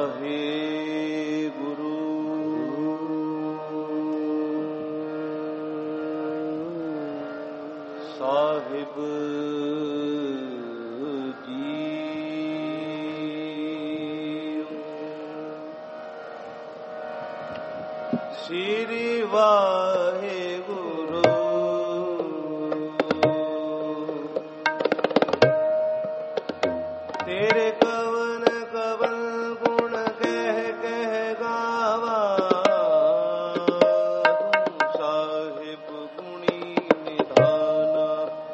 वाहेगुरु। साहिब जी श्री वाहेगुरु। तेरे कवन कवन गुण कह कह गावा, साहिब गुणी निधाना।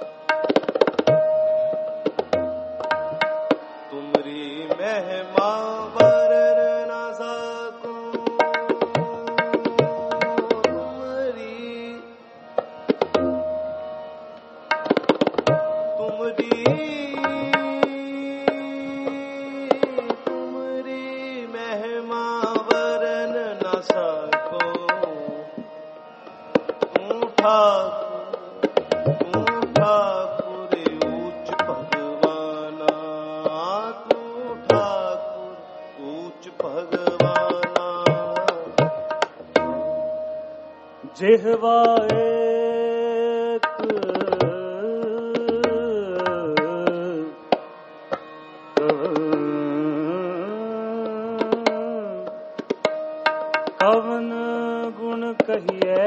तुमरी महिमा वर्णन न सकूं, तुमरी महिमा वर्णन न सकूं। तू ठाकुर ऊंच भगवाना, तू ठाकुर ऊंच भगवाना। जिह्वा कवन गुण कहिए,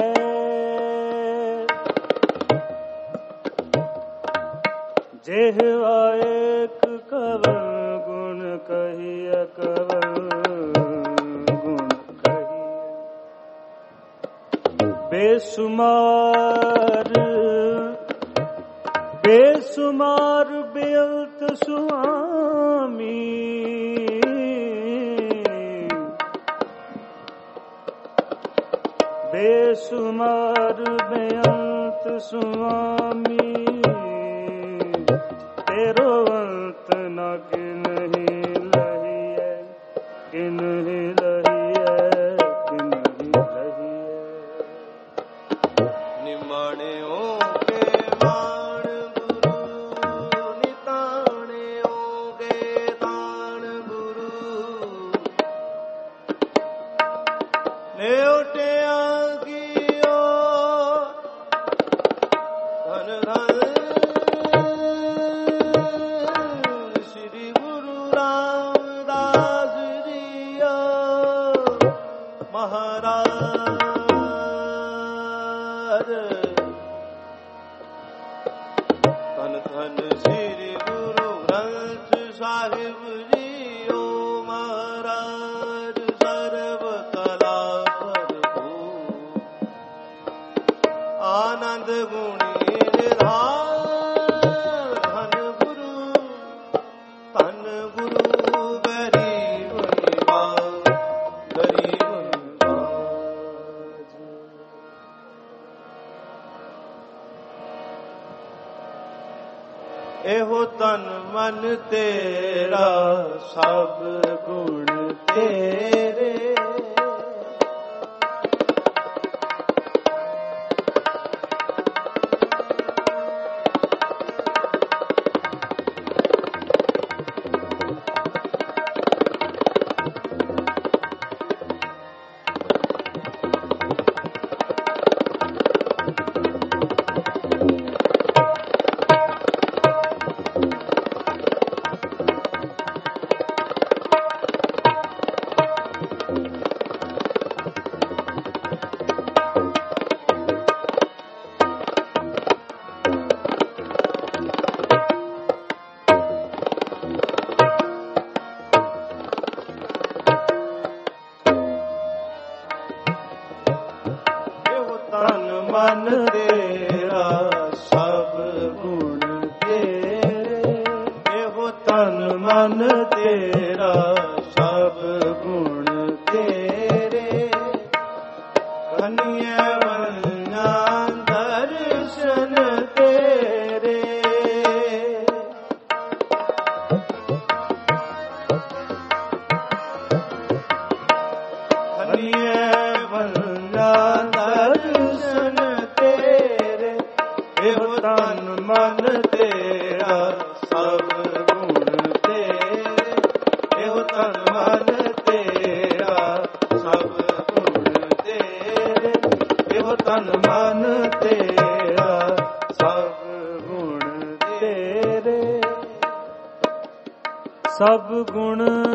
जिह्वा एक कवन गुण कहिए, कवन गुण कहिए। बेसुमार बेसुमार बेअंत सुआमी, बेसुमार बेअंत स्वामी। तेरो अंत न किन्ही लहिए, किन्ही लहिए, किन्ही लहिए। निमाणियों के मान गुरु, निताणियों के दान गुरु। न्योटिया श्री गुरु रामदास जी महाराज। धन धन श्री गुरु ग्रंथ साहिब जी महाराज। सर्व कला प्रभु आनंद गुणी एहो तन मन तेरा सब गुण तेरे। मन तेरा सब गुण तेरे। एहो तन मन तेरा सब गुण तेरे। कन्या वन्या दर्शन तेरे। कन्या वन्या दर्शन तेरे। एहो तन मन तेरा सब गुण तेरे। एहो तन मन तेरा ਤਨ ਮਨ ਤੇਰਾ ਸਭ ਗੁਣ ਤੇਰੇ ਸਭ ਗੁਣ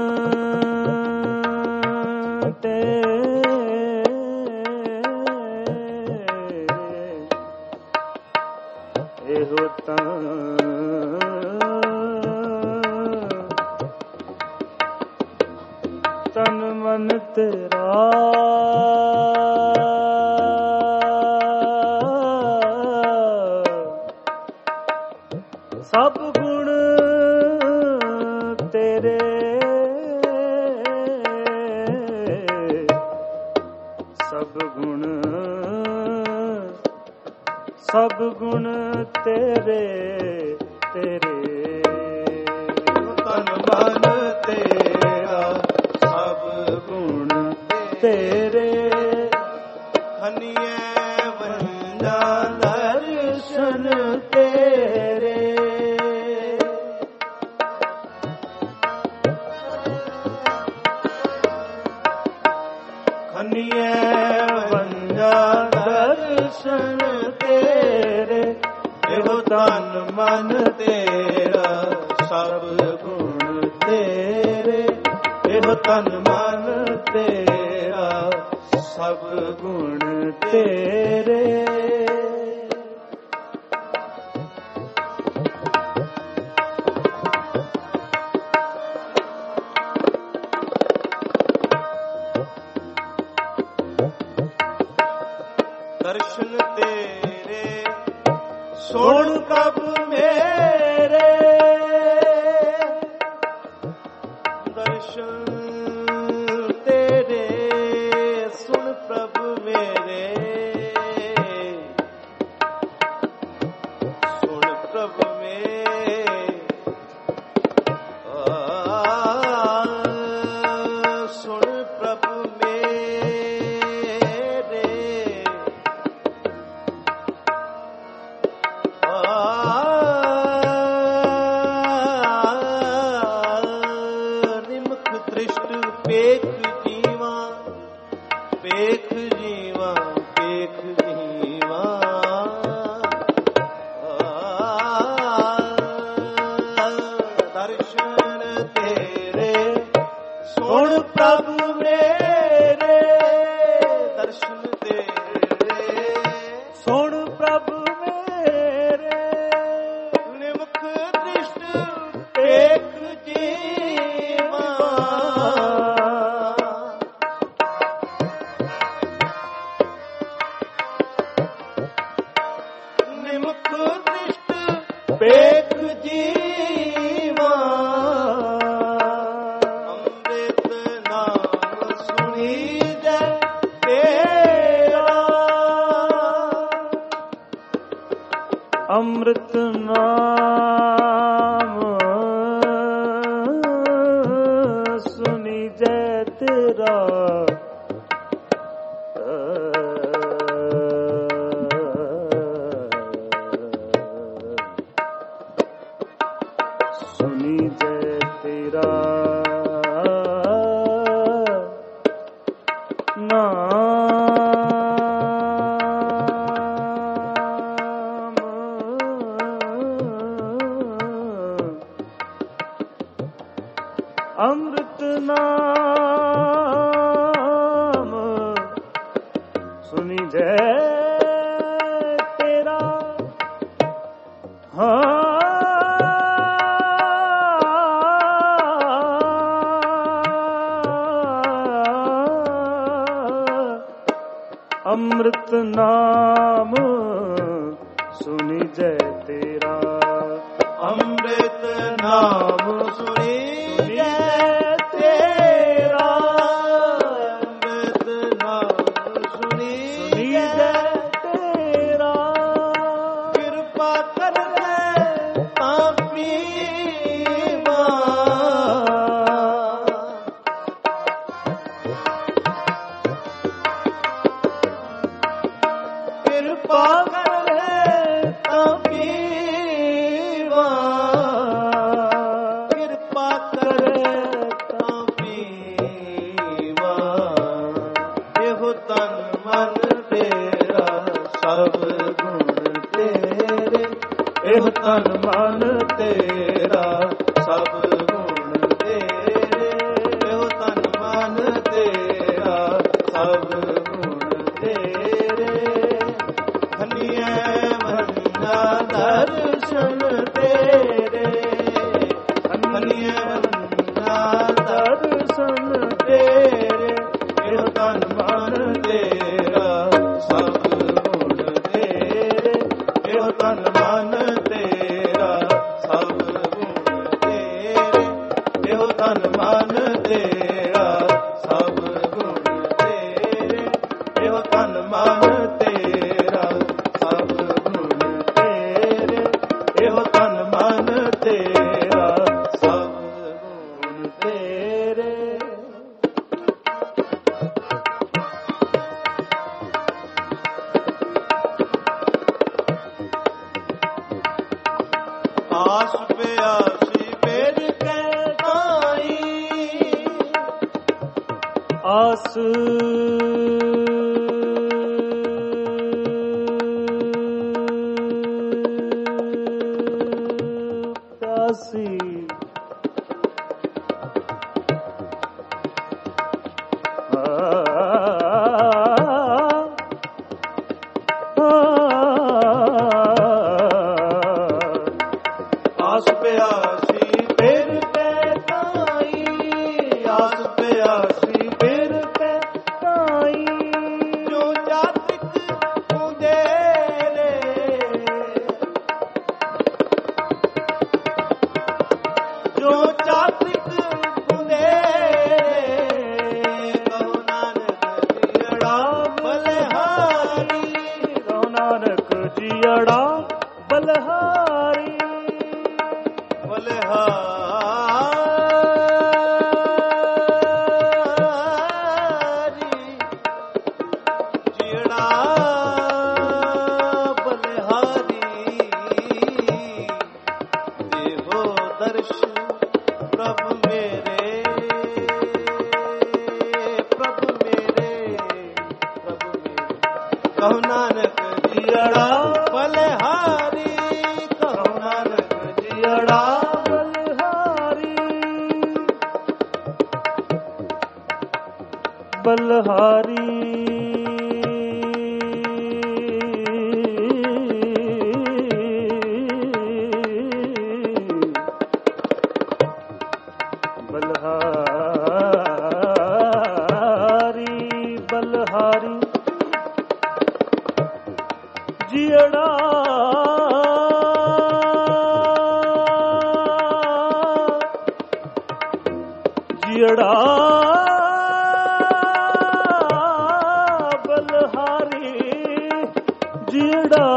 ਇਹੋ ਤਨ ਮਨ ਤੇਰਾ ਸਭ ਗੁਣ ਤੇਰੇ ਸਭ ਗੁਣ ਤੇਰੇ ਤੇਰੇ ਤਨ ਮਨ ਤੇਰਾ ਸਭ ਗੁਣ ਤੇਰੇ ਹਨੀਏ ਵੰਦਾ ਦਰਸ਼ਨ ਤੇਰੇ ਹਨੀਏ ਵੰਦਾ ਦਰਸ਼ਨ ਤੇਰੇ ਇਹੋ ਤਨ ਮਨ ਤੇਰਾ ਸਭ ਗੁਣ ਤੇਰੇ ਇਹੋ ਤਨ ਮਨ ਤੇਰਾ ਸਭ ਗੁਣ ਤੇਰੇ ਦਰਸ਼ਨ ਤੇਰੇ ਸੁਣ ਪ੍ਰਭ ਮੇਰੇ ਦਰਸ਼ਨ ਤੇਰੇ ਸੁਣ ਪ੍ਰਭ ਮੇਰੇ ਸੁਣ ਪ੍ਰਭ ਮੇਰੇ ਸੁਣ ਪ੍ਰਭ ਮੇਰੇ ਨਿਮਖ ਦ੍ਰਿਸ਼ਟ ਪੇਖ ਜੀਵਾ ਪੇਖ ਜੀਵਾ ਪੇਖ ਜੀਵਾ ਦਰਸ਼ਨ ਤੇਰੇ ਸੁਣ ਪ੍ਰਭ ਮੇਰੇ ਦਰਸ਼ਨ ਤੇਰੇ ਸੁਣ ਪ੍ਰਭ ਮੇਰੇ ਨਿਮਖ ਦ੍ਰਿਸ਼ਟ ਪੇਖ ਜੀਵਾ ਨਿਮਖ ਦ੍ਰਿਸ਼ਟ ਪੇਖ ਜੀਵਾ ਅੰਮ੍ਰਿਤ ਨਾਮ ਸੁਣੀ ਜੈ ਤੇਰਾ ਅੰਮ੍ਰਿਤ ਨਾਮ ਸੁਣੀ ਜੈ ਤੇਰਾ ਸੁਣੀ ਜੈ ਤੇਰਾ ਨਾਮ ਅੰਮ੍ਰਿਤ ਨਾਮ ਸੁਣੀ ਜੈ ਤੇਰਾ ਅੰਮ੍ਰਿਤ ਨਾਮ ਸੁਣੀ ਜੈ ਤੇਰਾ ਅੰਮ੍ਰਿਤ ਨਾਮ ਸੁਣੀ ਜੈ ਤੇਰਾ ਅੰਮ੍ਰਿਤ ਨਾਮ ਸੁਣੀ ਜੈ ਤੇਰਾ ਕਿਰਪਾ ਕਰ ਲੈ ਤਾਂ ਪੀਵਾ ਕਿਰਪਾ ਕਰ ਲੈ ਤਾਂ ਪੀਵਾ ਕਿਰਪਾ ਇਹੋ ਤਨ ਮਨ ਤੇਰਾ ਸਭ ਗੁਣ ਤੇਰੇ ਇਹੋ ਤਨ ਮਨ ਤੇਰਾ ਸਭ ਗੁਣ ਤੇਰੇ ਧੰਨਿਆ ਮੰਨਾ ਦਰਸ਼ਨ ਤੇਰੇ ਧੰਨਿਆ ਮੰਨਾ ਦਰਸ਼ਨ ਤੇਰੇ ਇਹੋ ਤਨ ਮਨ ਤੇਰਾ ਸਭ ਗੁਣ ਤੇਰੇ ਇਹੋ ਤਨ ਮਨ ਤੇਰਾ ਸਭ ਗੁਣ ਤੇਰੇ ਇਹੋ ਤਨ ਮਨ ਤੇਰਾ ਸਭ ਗੁਣ ਤੇਰੇ ਇਹੋ ਤਨ ਮਨ ਤੇਰਾ ਸਭ ਗੁਣ ਤੇਰੇ ਇਹੋ ਤਨ ਮਨ ਤੇਰਾ ਸਭ ਗੁਣ ਤੇਰੇ ਆਸ ਪਿਆਸੀ ਬੇਰ ਕੇ ਕਾਈ ਆਸ ਪਿਆਸੀ ਆਸ ਪਿਆਸੀ ਬੇਰ ਕੇ ਕਾਈ ਆਸ ਪਿਆਸੀ ਫਿਰ ਤੇ ਕਾਈ ਜੋ ਜਾਤਿਕ ਹੁੰਦੇ ਰੇ ਜੋ ਜਾਤਿਕ ਹੁੰਦੇ ਕਹੋ ਨਾਨਕ ਜੀੜਾ ਬਲਿਹਾਰੀ ਕਹੋ ਨਾਨਕ ਜੀੜਾ ਬਲਿਹਾਰੀ ਬਲਿਹਾਰੀ ਜਿਹੜਾ ਬਲਿਹਾਰੀ ਦੇਹੋ ਦਰਸ਼ ਪ੍ਰਭ ਮੇਰੇ ਪ੍ਰਭ ਮੇਰੇ ਪ੍ਰਭ ਮੇਰੇ ਕਹੋ ਨਾਨਕ ਜੀੜਾ ਬਲਿਹਾਰੀ ਕਹੋ ਨਾਨਕ ਜੀੜਾ ਬਲਿਹਾਰੀ ਬਲਿਹਾਰੀ ਬਲਿਹਾਰੀ ਜੀੜਾ ਜੀੜਾ ਬਲਿਹਾਰੀ ਜੀੜਾ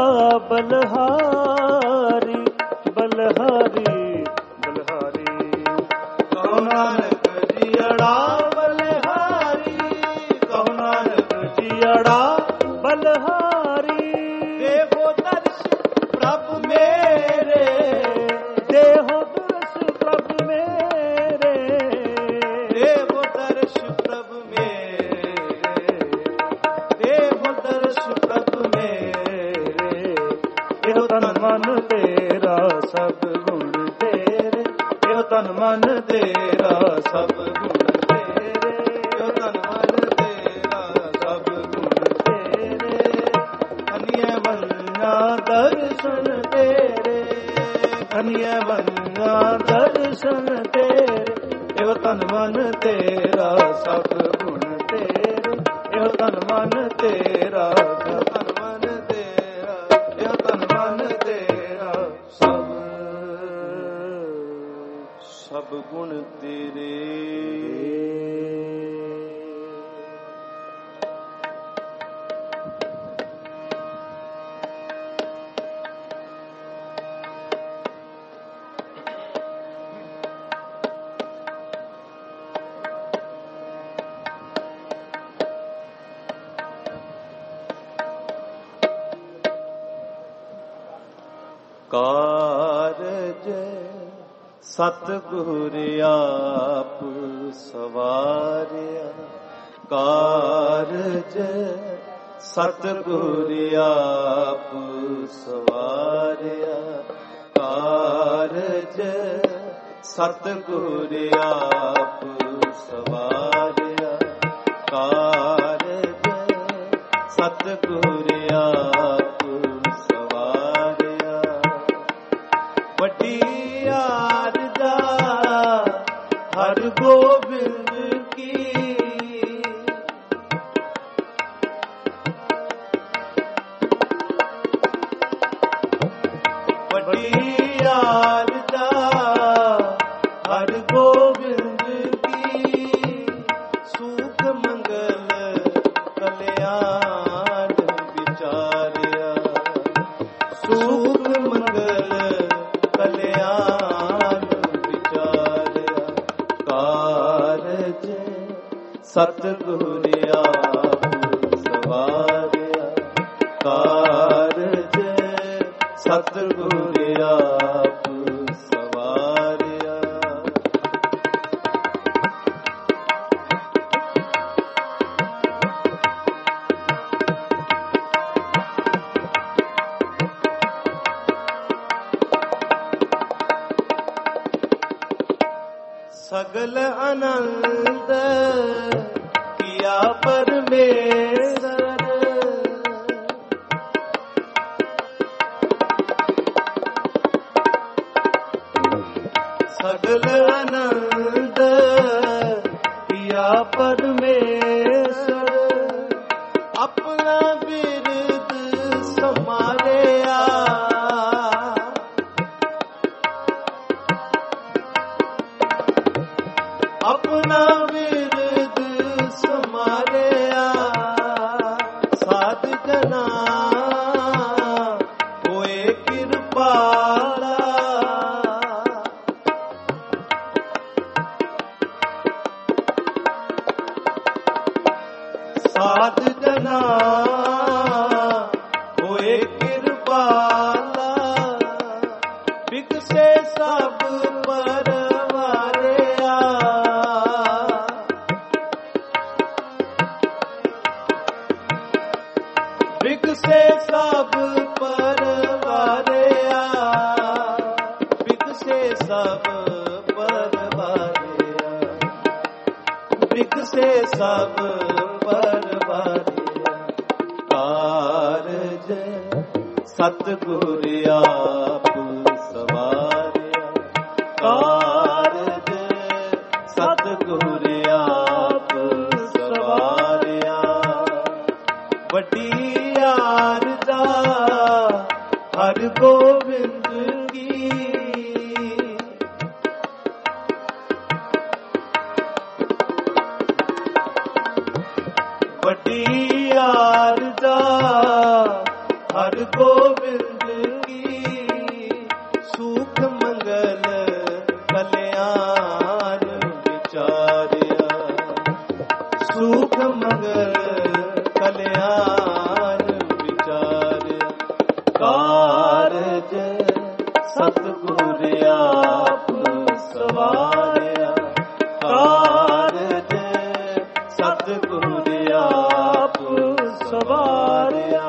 ਬਲਿਹਾਰੀ ਬਲਿਹਾਰੀ ਬਲਿਹਾਰੀ ਕਹੋ ਨਾਨਕ ਜੀੜਾ ਬਲਿਹਾਰੀ ਕਹੋ ਨਾਨਕ ਜੀੜਾ ਬਲਿਹਾਰੀ ਦੇਹੋ ਦਰਸ਼ ਪ੍ਰਭ ਮੇਰੇ ਦੇਹੋ ਦਰਸ ਪ੍ਰਭ ਮੇਰੇ ਦੇਹੋ ਦਰਸ਼ ਪ੍ਰਭ ਮੇਰੇ ਦੇਹੋ ਦਰਸ਼ ਪ੍ਰਭ ਮੇਰੇ ਇਹੋ ਤਨ ਮਨ ਤੇਰਾ ਸਭ ਗੁਣ ਤੇਰੇ ਇਹੋ ਤਨ ਮਨ ਤੇਰਾ ਸਭ ਗੁਣ ਤੇਰੇ ਇਹੋ ਤਨ ਮਨ ਤੇਰਾ ਸਭ ਗੁਣ ਤੇਰੇ ਧੰਨਿਆ ਮੰਨਾ ਦਰਸ਼ਨ ਤੇਰੇ ਧੰਨਿਆ ਮੰਨਾ ਦਰਸ਼ਨ ਤੇਰੇ ਇਹੋ ਤਨ ਮਨ ਤੇਰਾ ਸਭ ਗੁਣ ਤੇਰੇ ਇਹੋ ਤਨ ਮਨ ਤੇਰਾ ਇਹੋ ਤਨ ਮਨ ਤੇਰਾ ਇਹੋ ਤਨ ਮਨ ਤੇਰਾ ਸਭ ਗੁਣ ਤੇਰੇ ਕਾਰਜ ਸਤਿਗੁਰ ਆਪ ਸਵਾਰਿਆ, ਕਾਰਜ ਸਤਿਗੁਰ ਆਪ ਸਵਾਰਿਆ, ਸਤਿਗੁਰ ਆਪ ਸਵਾਰਿਆ ਕਾਰਜ ਸਤਿਗੁਰ ਆਪ ਸਵਾਰਿਆ ਵੱਡੀ ਆਰਜ਼ਾ ਹਰਿ ਗੋਬਿੰਦ ਕੀ ਵੱਡੀ ਆਰਜ਼ਾ ਹਰਿ ਗੋਬਿੰਦ ਕੀ ਸੁਖ ਮੰਗਲ ਕਲਿਆਣ ਵਿਚਾਰਿਆ ਸੁਖ ਮੰਗਲ ਕਲਿਆਣ ਵਿਚਾਰਿਆ ਕਾਰਜ ਸਤਿਗੁਰ ਆਪ ਸਵਾਰਿਆ ਕਾਰਜ ਸਤਿਗੁਰ ਆਪ ਸਵਾਰਿਆ ਸਗਲ ਆਨੰਦ ਕੀਆ ਪਰਮੇਸ਼ਰ ਸਗਲ ਆਨੰਦ ਕੀਆ ਪਰਮੇਸ਼ਰ ਆਪਣਾ ਬਿਰਦ ਸਮਾਰਿਆ ਆਪਣਾ ਬਿਰਦ ਸਮਾਰਿਆ ਸਾਧ ਜਨਾ ਹੋਏ ਕਿਰਪਾਲਾ ਸਾਧ ਜਨਾ ਹੋਏ ਕਿਰਪਾਲਾ ਬਿਕਸੇ ਸਭ ਪਰਵਾਰਿਆ ਬਿਕਸੇ ਸਭ ਪਰਵਾਰਿਆ ਬਿਕਸੇ ਸਭ ਪਰਵਾਰਿਆ ਬਿਕਸੇ ਸਭ ਪਰਵਾਰਿਆ ਕਾਰਜ ਸਤਿਗੁਰ ਆਪ ਸਵਾਰਿਆ ਕਾਰਜ ਸਤਿਗੁਰ ਆਪ ਸਵਾਰਿਆ ਵੱਡੀ ਆਰਜ਼ਾ ਹਰਿ ਗੋਬਿੰਦ ਕੀ ਵੱਡੀ ਆਰਜ਼ਾ ਹਰਿ ਗੋਬਿੰਦ ਕੀ ਸੁਖ ਮੰਗਲ ਕਲਿਆਣ ਵਿਚਾਰਿਆ ਸੁਖ ਮੰਗਲ ਕਲਿਆਣ ਵਿਚਾਰਿਆ ਕਾਰਜ ਸਤਿਗੁਰ ਆਪ ਸਵਾਰਿਆ ਕਾਰਜ ਸਤਿਗੁਰ ਆਪ ਸਵਾਰਿਆ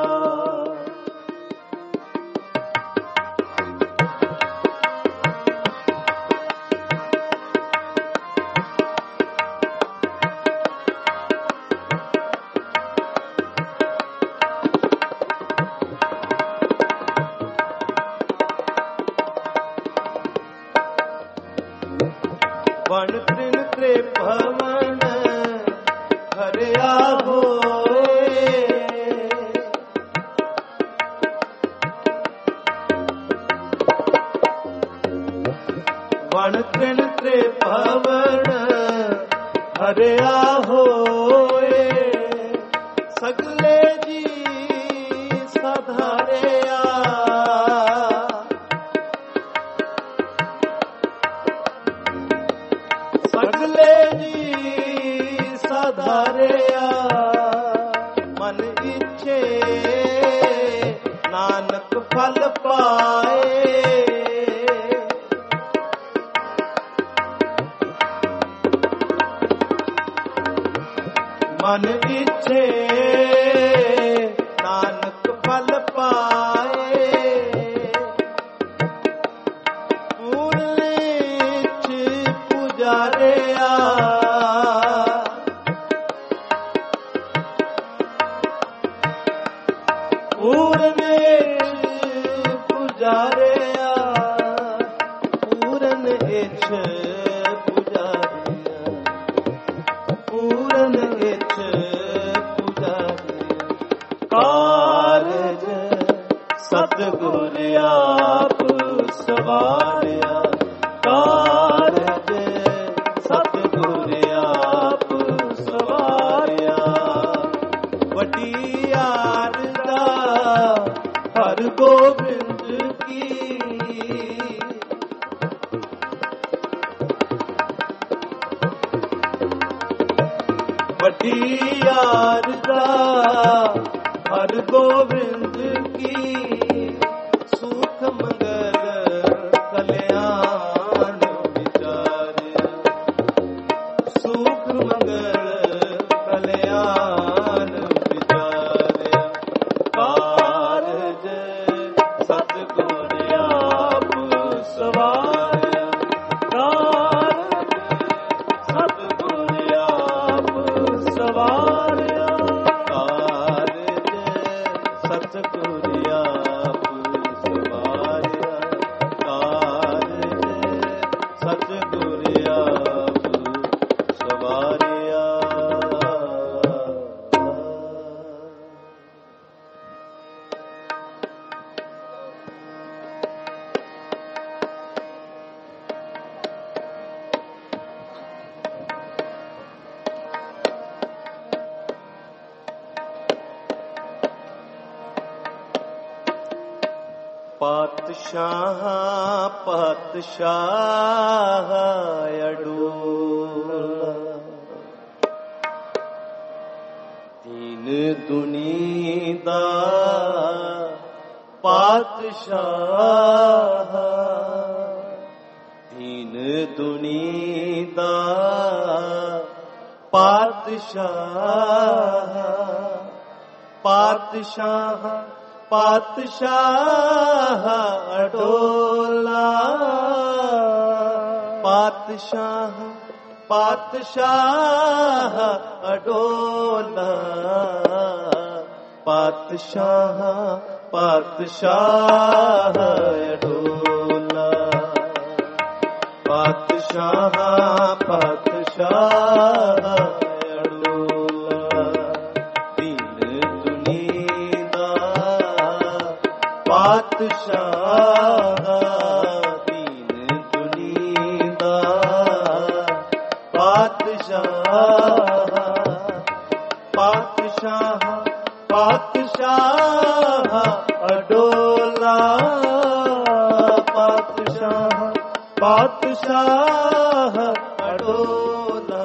ਵਣ ਤ੍ਰਿਨ ਤ੍ਰੇ ਭਵਨ ਹਰਿਆ ਹੋਏ ਵਣ ਤ੍ਰਿਨ ਤ੍ਰੇ ਭਵਨ ਹਰਿਆ ਹੋਏ ਸਗਲੇ ਜੀ ਸਧਾਰਿਆ ਸਗਲੇ ਜੀ ਸਧਾਰਿਆ ਮਨ ਇੱਛੇ ਨਾਨਕ ਫਲ ਪਾਏ ਮਨ ਇੱਛੇ ਨਾਨਕ ਫਲ ਪਾਏ ਪੂਰਨ ਇੱਛ ਪੁਜਾਰਿਆ ਪੂਰਨ ਇੱਛ ਪੁਜਾਰਿਆ ਪੂਰਨ ਇੱਛ ਪੁਜਾਰਿਆ ਪੂਰਨ ਇੱਛ ਪੁਜਾਰਿਆ ਕਾਰਜ ਸਤਿਗੁਰ ਆਪ ਸਵਾਰਿਆ ਕਾਰਜ ਸਤਿਗੁਰ ਆਪ ਸਵਾਰਿਆ ਵੱਡੀ ਆਰਜ਼ਾ ਹਰਿ ਗੋਬਿੰਦ ਕੀ ਵੱਡੀ ਆਰਜ਼ਾ ਹਰਿ ਗੋਬਿੰਦ ਕੀ ਸੁਖ ਮੰਗਲ ਕਲਿਆਣ ਵਿਚਾਰਿਆ ਸੁਖ ਮੰਗਲ ਕਲਿਆਣ ਵਿਚਾਰਿਆ ਕਾਰਜ ਸਤਿਗੁਰ ਆਪ ਸਵਾਰਿਆ ਕਾਰਜ ਸਤਿਗੁਰ ਆਪ ਸਵਾਰਿਆ ਕਾਰਜ ਸਤਿਗੁਰ ਆਪ ਸਵਾਰਿਆ ਕਾਰਜ ਸਤਿਗੁਰ ਆਪ ਸਵਾਰਿਆ ਪਾਤਸ਼ਾਹ ਪਾਤਸ਼ਾਹ ਅਡੋਲਾ ਦੀਨ ਦੁਨੀ ਦਾ ਪਾਤਸ਼ਾਹ ਦੀਨ ਦੁਨੀ ਦਾ ਪਾਤਸ਼ਾਹ ਪਾਤਸ਼ਾਹ ਪਾਤਸ਼ਾਹ ਅਡੋਲਾ ਪਾਤਸ਼ਾਹ ਪਾਤਸ਼ਾਹ ਅਡੋਲਾ ਪਾਤਸ਼ਾਹ ਪਾਤਸ਼ਾਹ ਅਡੋਲਾ ਪਾਤਸ਼ਾਹ ਪਾਤਸ਼ਾਹ ਪਾਤਸ਼ਾਹ ਦੀਨ ਦੁਨੀ ਦਾ ਪਾਤਸ਼ਾਹ ਪਾਤਸ਼ਾਹ ਪਾਤਸ਼ਾਹ ਅਡੋਲਾ ਪਾਤਸ਼ਾਹ ਪਾਤਸ਼ਾਹ ਅਡੋਲਾ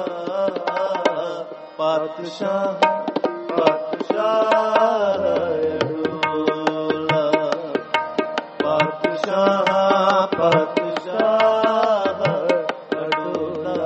ਪਾਤਸ਼ਾਹ ਪਾਤਸ਼ਾਹ ਪਾਤਸ਼ਾਹ ਅਡੋਲਾ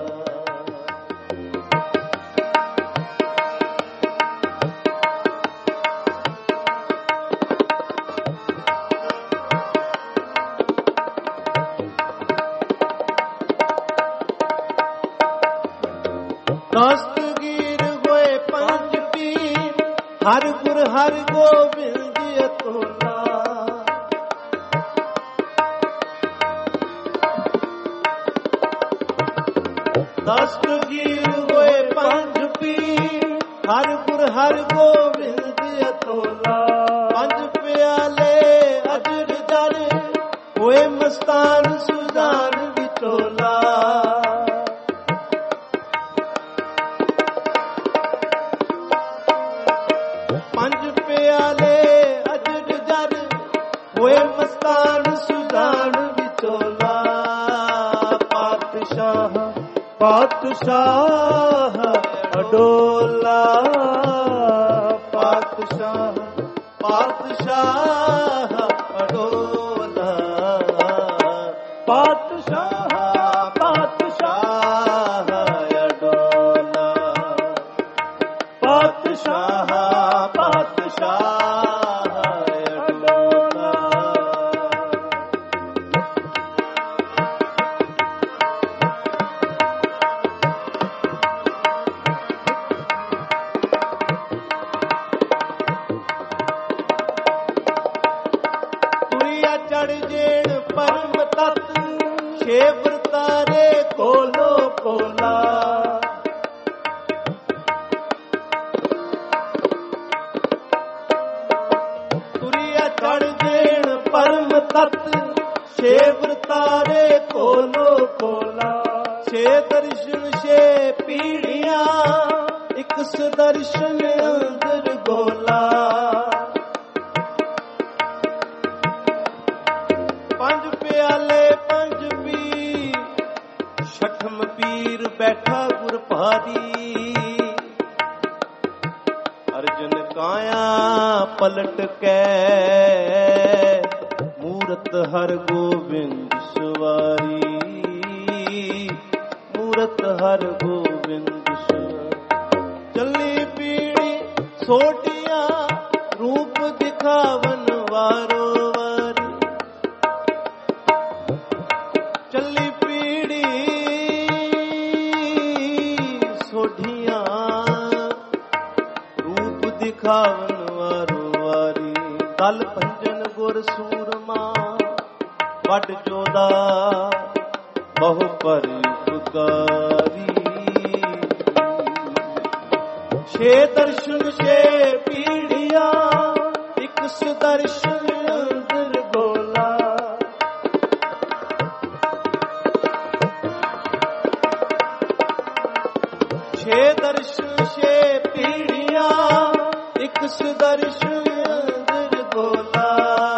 ਦਸਤਗੀਰ ਹੋਏ ਪੰਜ ਪੀਰ ਹਰਿ ਗੁਰ ਹਰਿ ਗੋਬਿੰਦ ਅਤੁਲਾ ਦਸਤਗੀਰ ਹੋਏ ਪੰਜ ਪੀਰ ਹਰਿ ਗੁਰ ਹਰਿ ਗੋਬਿੰਦ ਅਤੁਲਾ ਪੰਜ ਪਿਆਲੇ ਅਜਰ ਜਰ ਹੋਏ ਮਸਤਾਨ ਸੁਜਾਨ ਵਿਚੋਲਾ ਪੰਜ ਪਿਆਲੇ ਅਜਰ ਜਰ ਹੋਏ ਮਸਤਾਨ ਸੁਜਾਨ ਵਿਚੋਲਾ ਪਾਤਸ਼ਾਹ ਪਾਤਸ਼ਾਹ ਅਡੋਲਾ ਪਾਤਸ਼ਾਹ ਪਾਤਸ਼ਾਹ ਅਡੋਲਾ ਪਾਤਸ਼ਾਹ ਪਾਤਸ਼ਾਹ ਅਡੋਲਾ ਪਾਤਸ਼ਾਹ ਪਾਤਸ਼ਾਹ ਅਡੋਲਾ ਛੇ ਵਰਤਾਰੇ ਕੋਲੋ ਕੋਲਾ। ਤੁਰਿਆ ਚੜ ਦੇਣ ਪਰਮ ਤਤ ਛੇ ਵਰਤਾਰੇ ਕੋਲੋ ਕੋਲਾ। ਛੇ ਦਰਸ਼ਨ ਛੇ ਪੀੜੀਆਂ ਇੱਕ ਸਦਰਸ਼ਨ ਅੰਦਰ ਗੋਲਾ। ਪੰਜ ਪਿਆਲੇ ਪੰਜ ਪੀ ਛਠਮ ਪੀਰ ਬੈਠਾ ਗੁਰ ਭਾਰੀ। ਅਰਜਨ ਕਾਇਆ ਪਲਟ ਕੇ ਮੂਰਤ ਹਰ ਗੋਬਿੰਦ ਸਵਾਰੀ। ਮੂਰਤ ਹਰ ਗੋਬਿੰਦ ਸਵਾਰੀ। ਚੱਲੀ ਪੀੜੀ ਸੋਟੀਆਂ ਰੂਪ ਦਿਖਾਵਨ ਵਾਰੋ ਵਾਰੀ। ਚੱਲੀ ਪੀੜੀ ਸੋਢੀਆਂ ਰੂਪ ਦਿਖਾਵਨ ਵਾਰੋ ਵਾਰੀ। ਦਲ ਭੰਜਨ ਗੁਰ ਸੂਰਮਾ ਵੱਡ ਜੋਦਾ ਬਹੁ ਪਰ ਉਪਕਾਰੀ। ਛੇ ਦਰਸ਼ਨ ਛੇ ਪੀੜੀਆਂ ਇੱਕ ਸੁਦਰਸ਼ਨ ਅੰਦਰ ਗੋਲਾ। ਛੇ ਦਰਸ਼ਨ ਛੇ ਪੀੜੀਆਂ ਇੱਕ ਸੁਦਰਸ਼ਨ ਅੰਦਰ ਗੋਲਾ।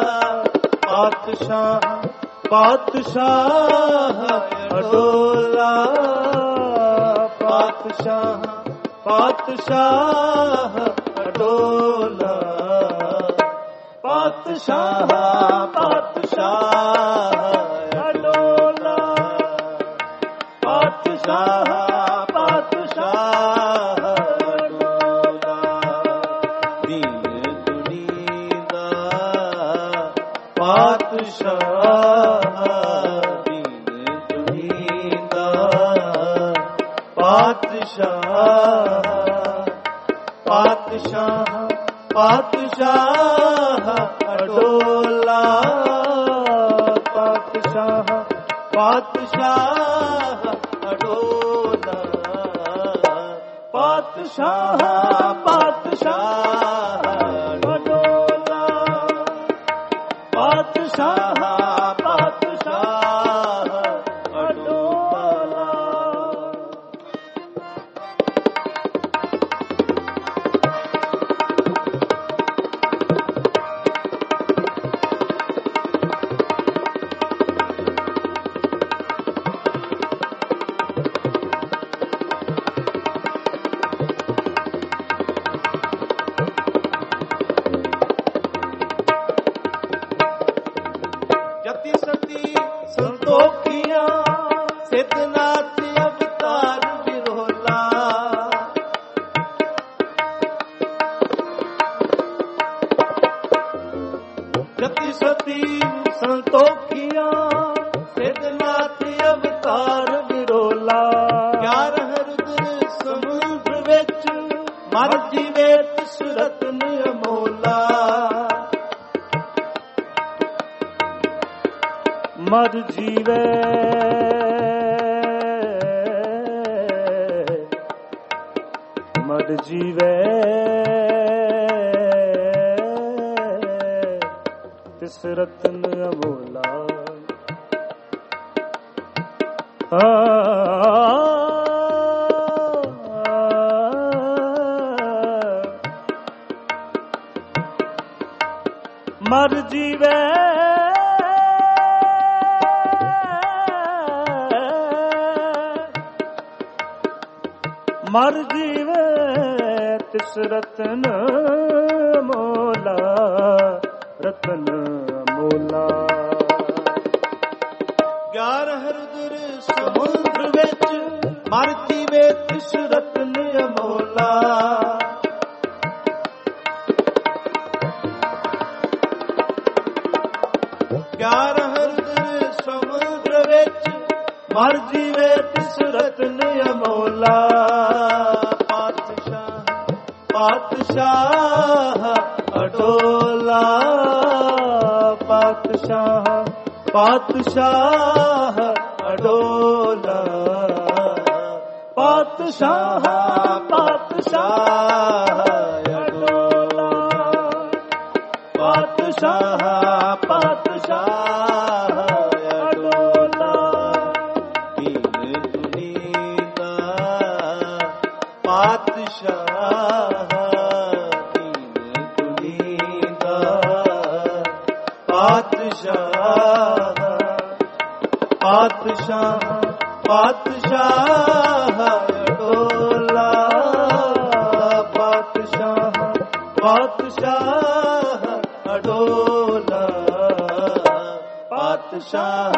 ਪਾਤਸ਼ਾਹ ਪਾਤਸ਼ਾਹ ਅਡੋਲਾ। ਪਾਤਸ਼ਾਹ ਪਾਤਸ਼ਾਹ ਅਡੋਲਾ। ਪਾਤਸ਼ਾਹ ਪਾਤਸ਼ਾਹ ਅਡੋਲਾ। ਪਾਤਸ਼ਾਹ ਪਾਤਸ਼ਾਹ ਅਡੋਲਾ। ਦੀਨ ਦੁਨੀ ਦਾ ਪਾਤਸ਼ਾਹ। ਦੀਨ ਦੁਨੀ ਦਾ ਪਾਤਸ਼ਾਹ। ਪਾਤਸ਼ਾਹ ਪਾਤਸ਼ਾਹ ਅਡੋਲਾ। ਪਾਤਸ਼ਾਹ ਪਾਤਸ਼ਾਹ ਅਡੋਲਾ। ਪਾਤਸ਼ਾਹ ਪਾਤਸ਼ਾਹ ਅਡੋਲਾ। ਪਾਤਸ਼ਾਹ ਪਾਤਸ਼ਾਹ ਅਡੋਲਾ। ਜਤੀ ਸਤੀ ਸੰਤੋਖੀਆਂ ਸਿੱਧਨਾਥ ਅਵਤਾਰ ਵਿਰੋਲਾ। ਜਤੀ ਸਤੀ ਸੰਤੋਖੀਆਂ ਸਿੱਧਨਾਥ ਅਵਤਾਰ ਵਿਰੋਲਾ। ਗਿਆਰਹ ਰੁਦਰ ਸਮੁੰਦਰ ਵਿੱਚ ਮਰ ਜੀਵੇ ਤਿਸ ਰਤਨ ਅਮੋਲਾ। ਮਰ ਜੀਵੇ ਮਰ ਜੀਵੇ ਤਿਸ ਰਤਨ ਅਮੋਲਾ। ਮਰ ਜੀਵੇ ਮਰ ਜੀਵੇ ਤਿਸ ਰਤਨ ਮੋਲਾ। ਰਤਨ ਮੋਲਾ। ਗਿਆਰਹ ਰੁਦਰ ਸਮੁੰਦਰ ਵਿੱਚ ਮਰ ਜੀਵੇ ਤਿਸ ਰਤਨ ਅਮੋਲਾ। ਗਿਆਰਹ ਰੁਦਰ ਸਮੁੰਦਰ ਵਿੱਚ ਮਰ ਜੀਵੇ ਤਿਸ ਰਤਨ ਅਮੋਲਾ। ਪਾਤਸ਼ਾਹ ਪਾਤਸ਼ਾਹ ਅਡੋਲਾ। ਪਾਤਸ਼ਾਹ ਪਾਤਸ਼ਾਹ ਅਡੋਲਾ। ਪਾਤਸ਼ਾਹ ਪਾਤਸ਼ਾਹ ਅਡੋਲਾ। ਪਾਤਸ਼ਾਹ ਪਾਤਸ਼ਾਹ ਅਡੋਲਾ। ਦੀਨ ਦੁਨੀ ਦਾ ਪਾਤਸ਼ਾਹ, ਦੀਨ ਦੁਨੀ ਦਾ ਪਾਤਸ਼ਾਹ। ਪਾਤਸ਼ਾਹ ਪਾਤਸ਼ਾਹ ਅਡੋਲਾ। ਪਾਤਸ਼ਾਹ ਪਾਤਸ਼ਾਹ ਅਡੋਲਾ। ਪਾਤਸ਼ਾਹ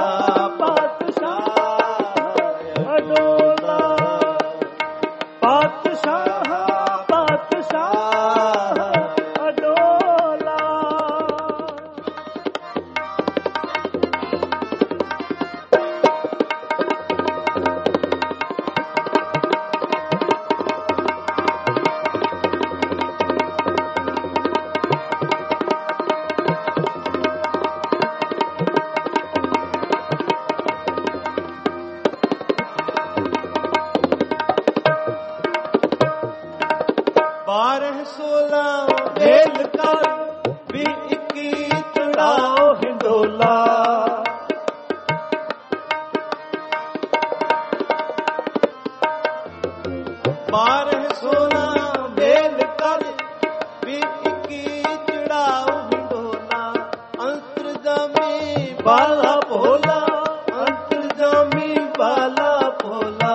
ਪਾਤਸ਼ਾਹ ਅਡੋਲਾ। ਪਾਤਸ਼ਾਹ ਪਾਤਸ਼ਾਹ ਅਡੋਲਾ। ਬਾਰਹ 16 ਵੇਲ ਕਰ ਵੀ 21 ਚੜਾਓ ਹਿੰਡੋਲਾ। ਬਾਰਹ 16 ਵੇਲ ਕਰ ਵੀ 21 ਚੜਾਓ ਹਿੰਡੋਲਾ। ਅੰਤਰਜਾਮੀ ਬਾਲਾ ਭੋਲਾ, ਅੰਤਰਜਾਮੀ ਬਾਲਾ ਭੋਲਾ।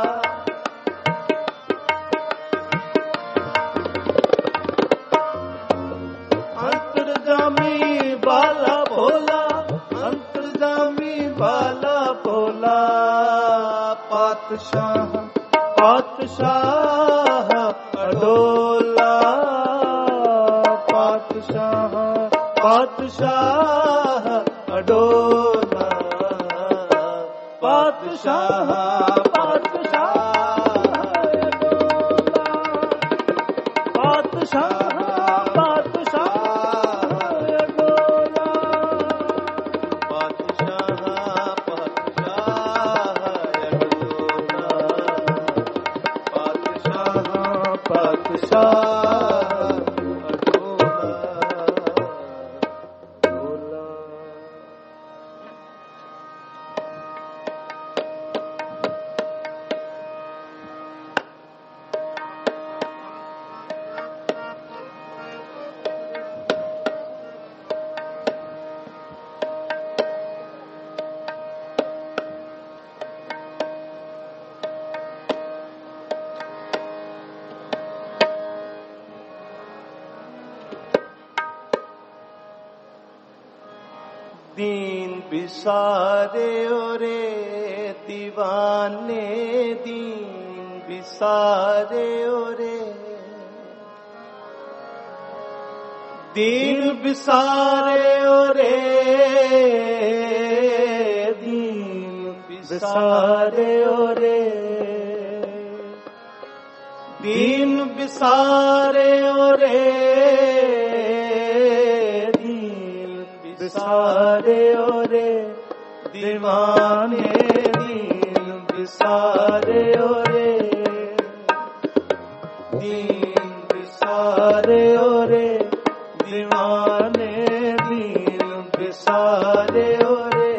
ਅੰਤਰਜਾਮੀ ਬਾਲਾ ਭੋਲਾ, ਅੰਤਰਜਾਮੀ ਬਾਲਾ ਭੋਲਾ। ਪਾਤਸ਼ਾਹ ਪਾਤਸ਼ਾਹ ਅਡੋਲਾ। ਪਾਤਸ਼ਾਹ ਪਾਤਸ਼ਾਹ ਅਡੋਲਾ। ਪਾਤਸ਼ਾਹ ਪਾਤਸ਼ਾਹ ਅਡੋਲਾ। ਪਾਤਸ਼ਾਹ ਪਾਤਸ਼ਾਹ ਅਡੋਲਾ। ਪਾਤਸ਼ਾਹ ਪਾਤਸ਼ਾਹ ਅਡੋਲਾ। ਪਾਤਸ਼ਾਹ ਪਾਤਸ਼ਾਹ ਅਡੋਲਾ। दीन बिसारे ओरे दीवाने, दीन बिसारे ओरे। दीन बिसारे ओरे, दीन बिसारे ओरे। दीन बिसारे ओरे, बिसारे ओरे। दीवाने दीन बिसारे ओरे, दीन बिसारे ओरे। दीवाने दीन बिसारे ओरे।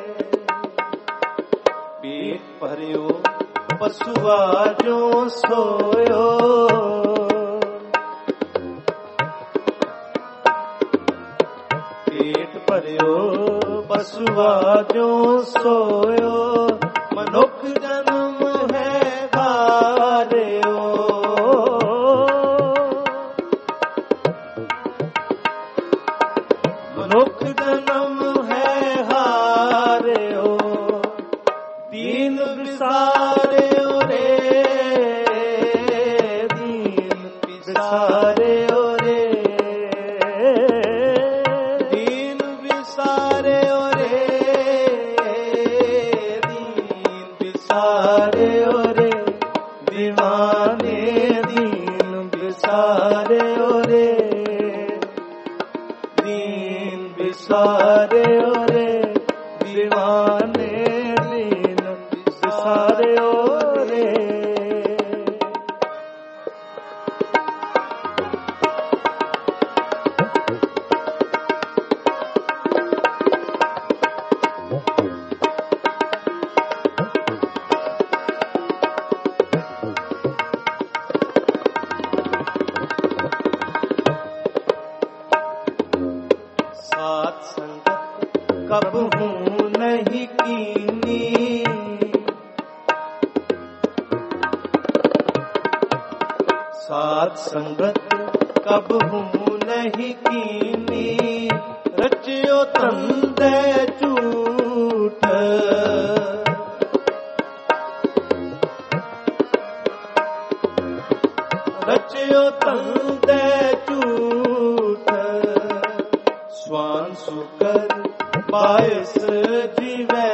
पेट भरियो पशुआ जो सोयो, ਭਰਿਓ ਪਸੂਆ ਜੋ ਸੋਇਓ। ਮਨੁੱਖ ਜਨਮ ਹੈ ਧਾਰਿਓ, ਮਨੁੱਖ ਜਨਮ ਹੈ ਹਾਰਿਓ। ਦੀਨ ਬਿਸਾਰਿਓ ਰੇ, ਦੀਨ ਬਿਸਾਰਿਓ ਰੇ। दीवाने दीन बिसारे ओरे, दीन बिसारे ओरे। दीवाने दीन बिसारियो रे। सात संगत कबहू नहीं कीनी, सात संगत कबहू नहीं कीनी, रचियो तंदे झूठ, रचियो तंदे झूठ, स्वान सुकर बायस जीवे,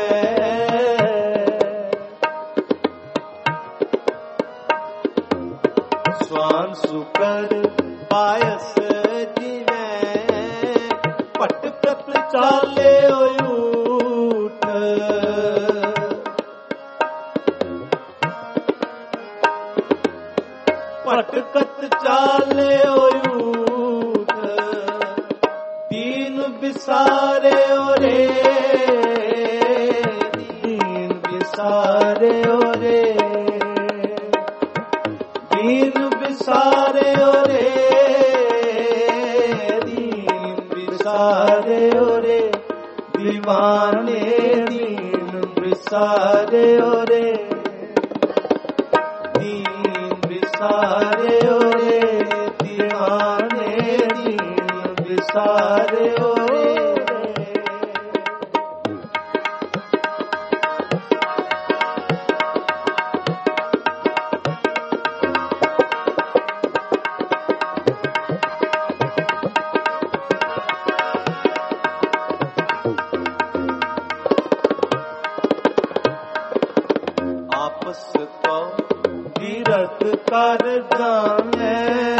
स्वान सुकर बायस जीवे, पट प्रत चाले उठ, पटकत चाले उठ, दीन बिसारे रे, दीन बिसारे रे, दीन बिसारे रे, दीन बिसारे रे, दीवाने दीन बिसारे रे, दीन बिसारे रे, दीवाने दीन बिसारे रे। आपस को तीरथ कर जाने,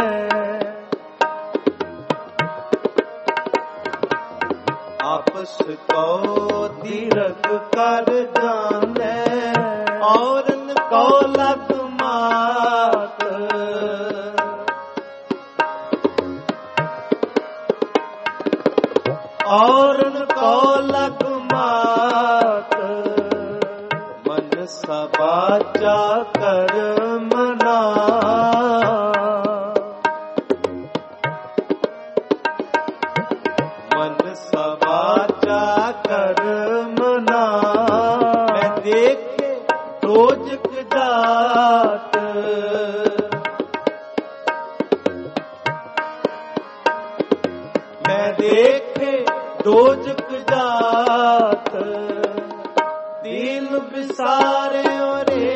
आपस को तीरथ कर जाने, औरन को लग मात, औरन को लग मात, मन सबाचा कर मना, मन सबाचा कर मना, मैं देखे रोजक जात, मैं देखे रोजक जात, दीन बिसारे रे,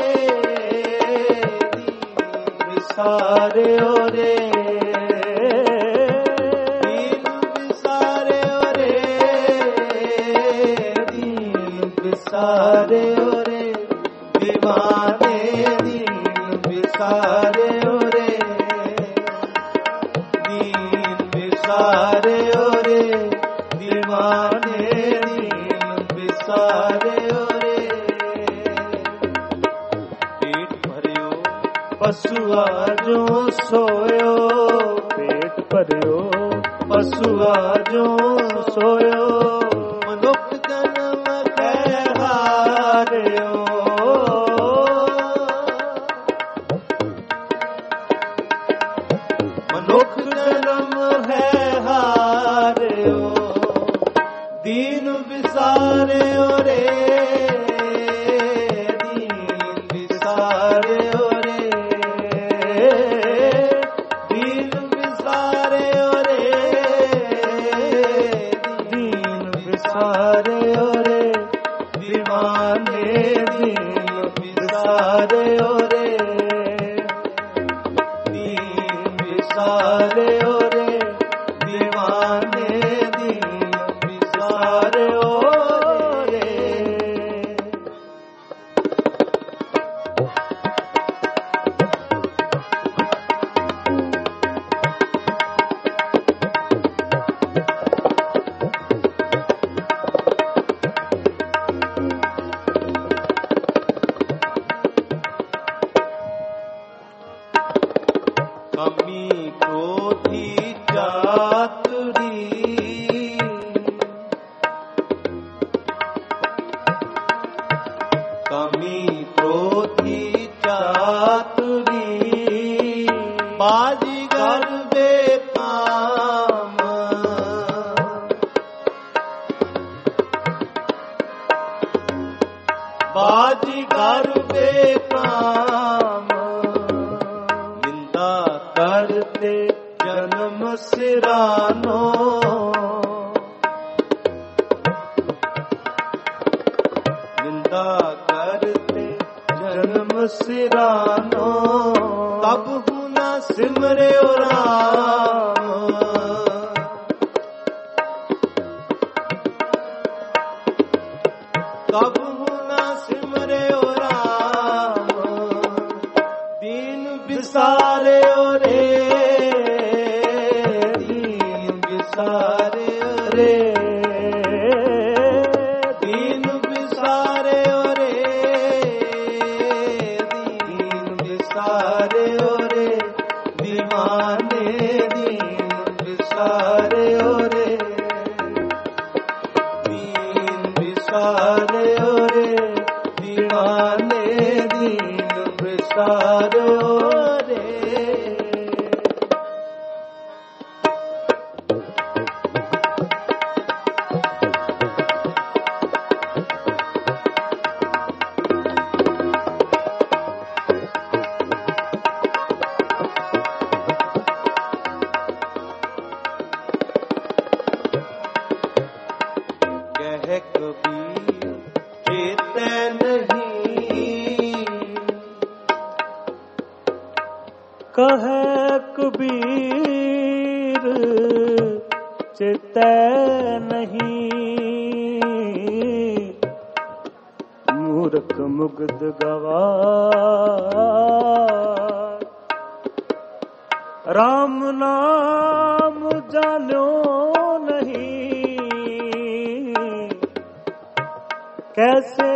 दीन बिसारे रे, दीन बिसारे रे, दीन बिसारे रे, दीवाने दीन बिसारे रे, दीन बिसारे रे, दीवाने दीन बिसारे रे। पेट भरियो पशुआ जो सोयो, पेट भरियो पशुआ जो सोयो, मनुख जन्म के हारियो, मनुख जन्म है हारियो, दीन बिसारे रे, दीन बिसारे रे, दीन बिसारे रे, दीन कमी क्रोधी चातुरी बाजीगर बेकाम बाजीगर बेकाम निंदा करते जन्म सिरानो निंदा करते जन्म सिरानो तब हुना सिमरे राम तब हुना सिमरे राम दीन बिसारे रे दीन बिसारे रे दीन बिसारे रे दीन बिसारे रे दीवाने दीन बिसारे रे दीन बिसारे रे दीवाने दीन बिसारे रे कह कबीर चेते नहीं कह कबीर चेतै नहीं मूर्ख मुग्ध गवार राम नाम जानो नहीं कैसे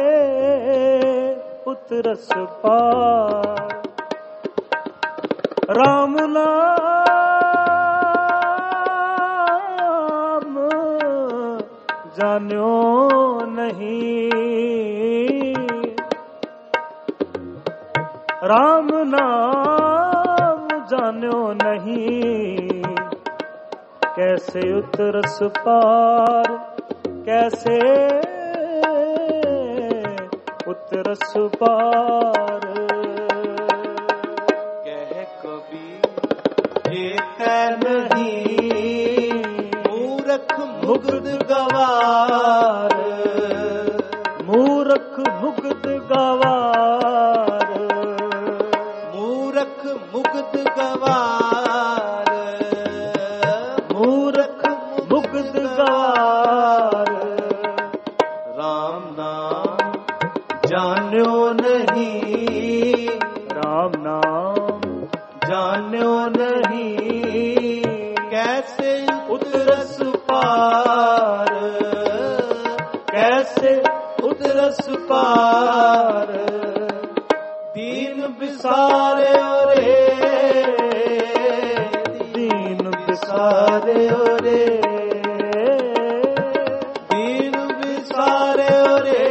उतरस पार राम नाम जान्यो नहीं राम नाम जान्यो नहीं कैसे उतरस पार कैसे उतरस पार कह कबीर चेते नहीं मूर्ख मुग्ध गवार मूर्ख मुग्ध गवार मूर्ख मुग्ध गवार मूर्ख मुग्ध गवार राम नाम जान्यो नहीं राम नाम जान्यो नहीं कैसे उतरस पार कैसे उतरस पार दीन बिसारे रे दीन बिसारे रे दीन बिसारे रे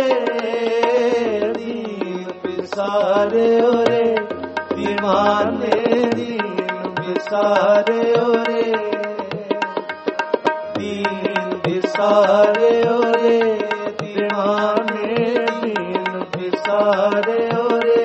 दीन बिसारे रे दीवाने दीन बिसारे रे दीन बिसारे रे दीवाने दीन बिसारे रे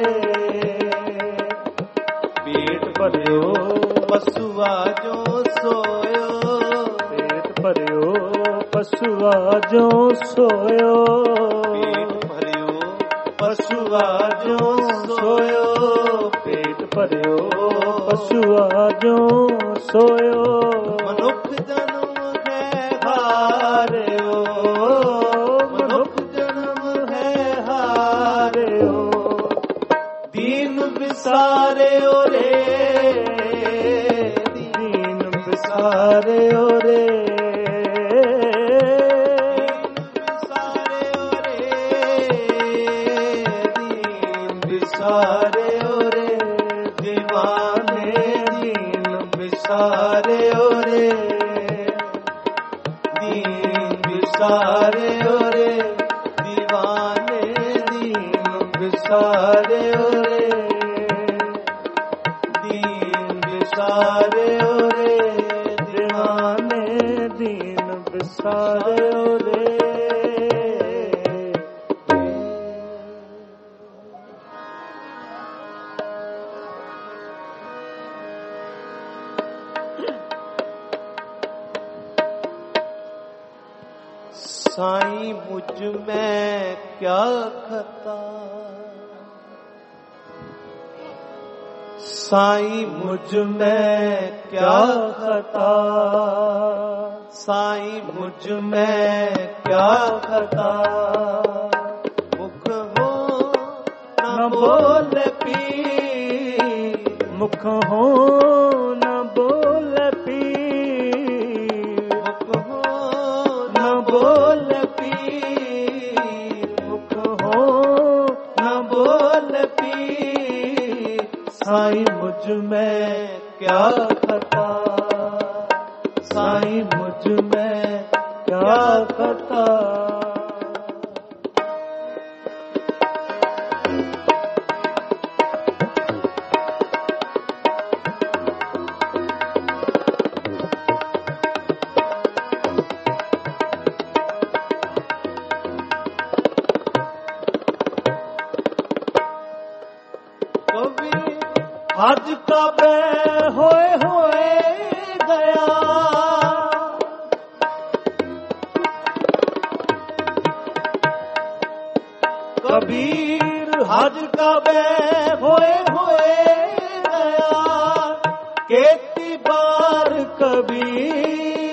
पेट भरियो पशुआ जो सोयो पेट भरियो पशुआ जो सोयो पेट भरियो पशुआ जो सोयो पेट भरियो पशुआ जो सोयो मनुख जन्म है हारियो मनुख जन्म है हारियो दीन बिसारे रे दीन बिसारे रे दीन बिसारे रे दीवाने दीन बिसारे रे दीन बिसारे रे दीवाने दीन बिसारे रे, दीन बिसारे रे, दीवाने दीन बिसारे रे। साईं मुझ में क्या खता, साईं मुझ में क्या खता, साईं मुझ में क्या खता, मुख हो न बोल पी, मुख हो न बोल पी, मुख हो न बोल पी, मुख हो न बोल पी, साईं मुझ में क्या खता, साईं मुझ में क्या खता। हज कबे होए गया, कबीर हज कबे होए गया, केती बार कबीर,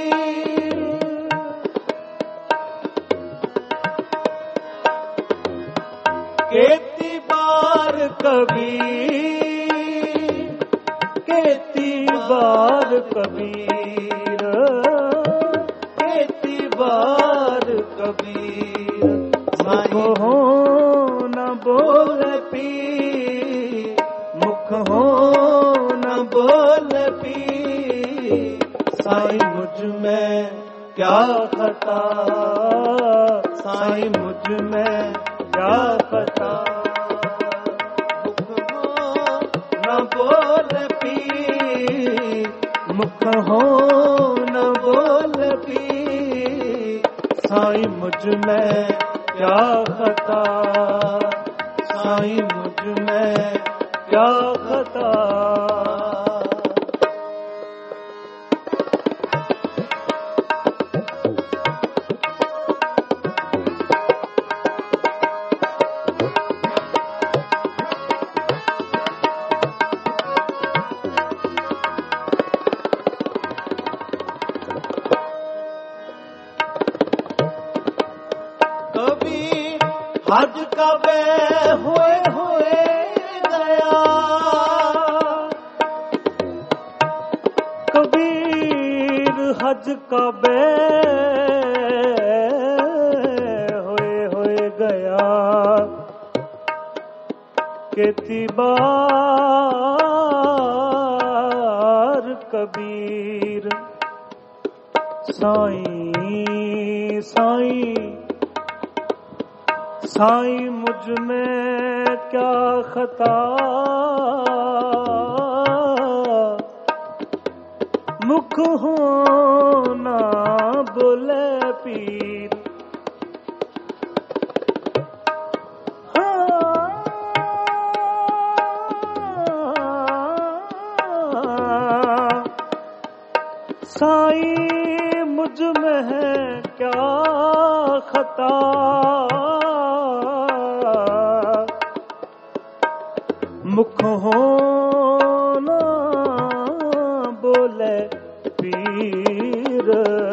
केती बार कबीर, केती बार कबीर, केती बार कबीर, मुख हो न बोल पी, मुख हो न बोल पी, साईं मुझ में क्या खता, साईं मुझ में क्या खता, मुख हो न बोल पी, मुख हो न बोल पी, साईं मुझ में क्या खता, साईं मुझ में क्या खता। हज कबे होए गया, कबीर हज कबे होए गया, केती बार कबीर, साईं साईं साईं मुझ में क्या खता, मुख हो ना बोले पीर, साईं मुझ में है क्या खता, मुख हो ना बोले पीर,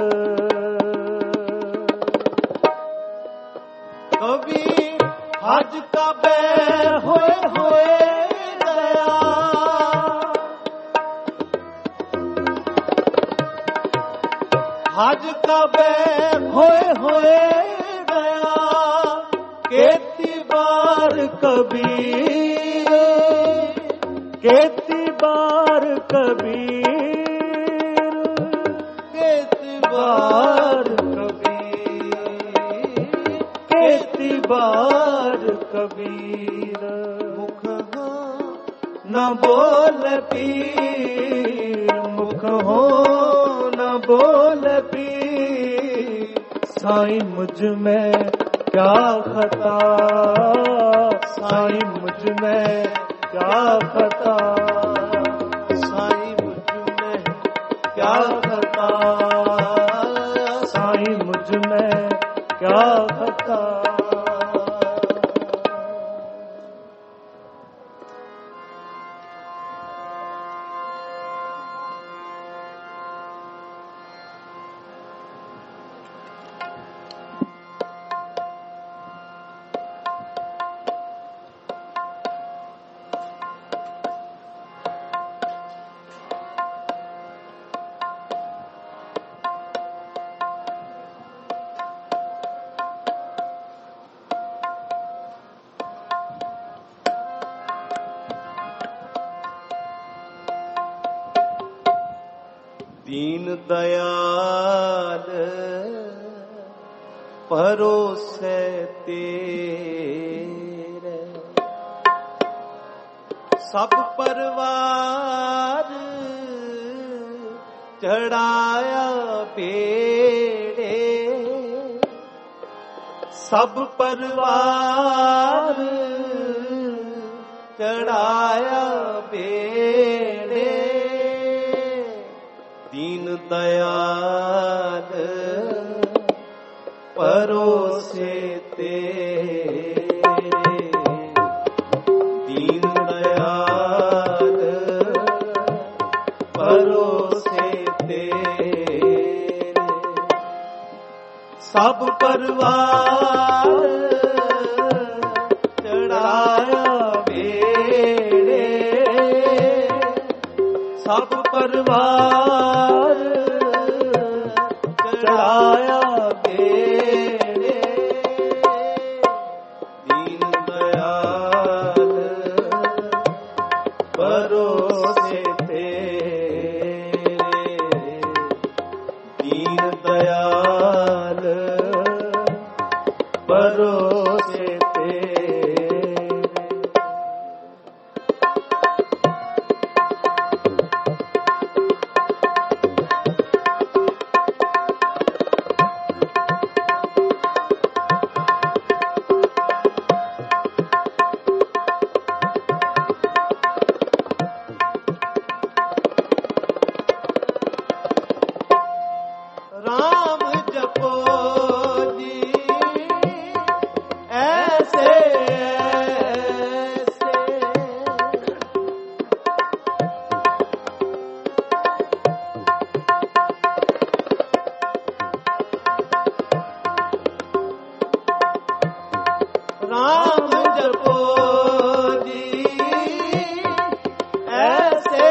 कबीर हज कबे होए गया, हज कबे होए गया, केती बार कबीर, केती बार कबीर, केती बार कबीर, केती बार कबीर मुख हो न बोल पीर, मुख हो न बोल पीर, साईं मुझ में क्या खता, साईं मुझ में क्या खता, साईं मुझ में क्या खता, साईं मुझ में क्या खता। दीन दयाल परोसे तेरे, सब परवार चढ़ाया पेड़े, सब परवार चढ़ाया पेड़े, दीन दयाल परोसे तेरे, दीन दयाल परोसे तेरे, सब परवार चढ़ाया बेड़े, सब परवार चढ़ाया बेड़े, दीन दयाल परोसे तेरे, दीन दयाल परोसे तेरे। राम जपो जी ऐसे ऐसे, राम जपो जी ऐसे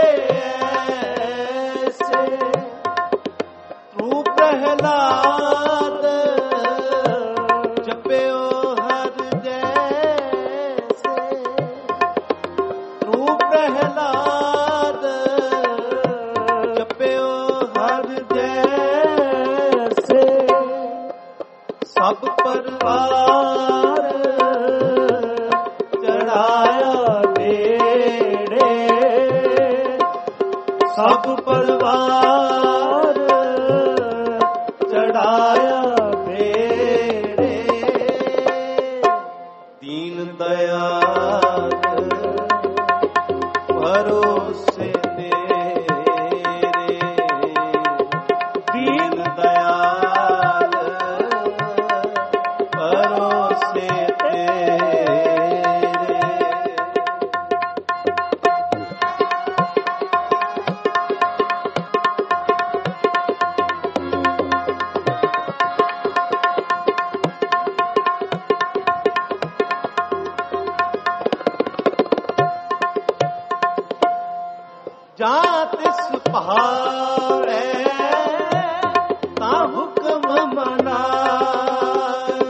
ऐसे, तू प्रहलाद जप्यो हर जैसे, तू प्रहलाद जप्यो हर जैसे, सब परवार चढ़ाया बेड़े, सब परवार चढ़ाया बेड़े, दीन दयाल भरोसे तेरे, दीन दयाल भरोसे तेरे। जातिस पहाड़े ता हुक्म मनावे,